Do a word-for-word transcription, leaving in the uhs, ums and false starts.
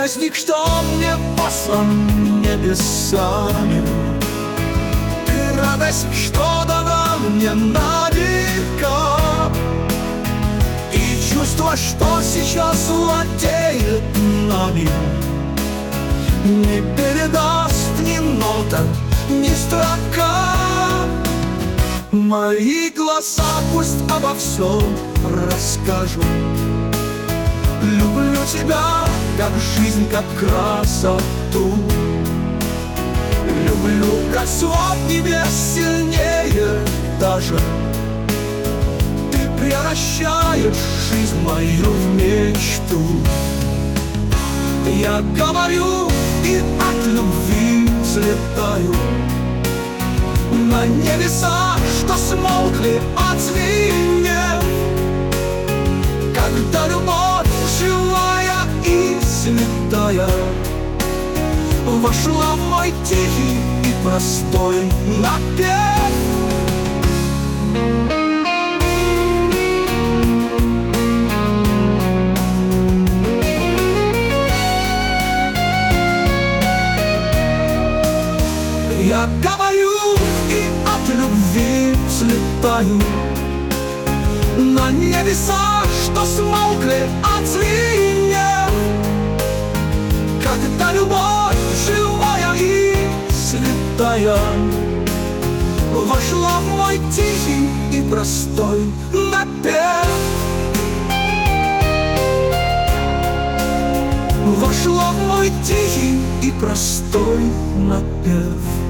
праздник, что мне послан небесами. Ты радость, что дана мне на века, и чувство, что сейчас владеет нами, не передаст ни нота, ни строка. Мои глаза пусть обо всем расскажут. Люблю тебя, как жизнь, как красоту. Люблю, как свод небес, сильнее даже. Ты превращаешь жизнь мою в мечту. Я говорю и от любви взлетаю на небеса, что смолкли от звеньев. Когда любовь живая и святая вошла в мой тихий и простой напев. Я говорю и от любви взлетаю на небеса, что смолкли от звеньев. Когда любовь живая и святая вошла в мой тихий и простой напев. Вошла в мой тихий и простой напев.